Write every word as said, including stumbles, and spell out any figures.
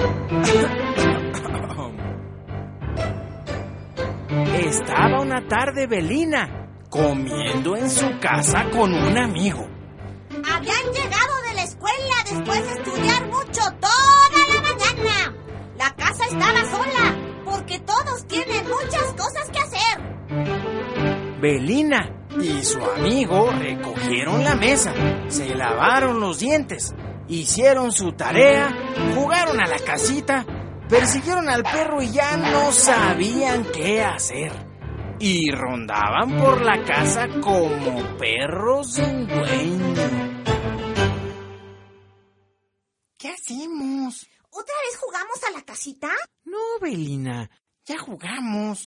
Estaba una tarde Belina comiendo en su casa con un amigo. Habían llegado de la escuela después de estudiar mucho toda la mañana. La casa estaba sola porque todos tienen muchas cosas que hacer. Belina y su amigo recogieron la mesa, se lavaron los dientes, hicieron su tarea, jugaron a la casita, persiguieron al perro y ya no sabían qué hacer. Y rondaban por la casa como perros sin dueño. ¿Qué hacemos? ¿Otra vez jugamos a la casita? No, Belina, ya jugamos.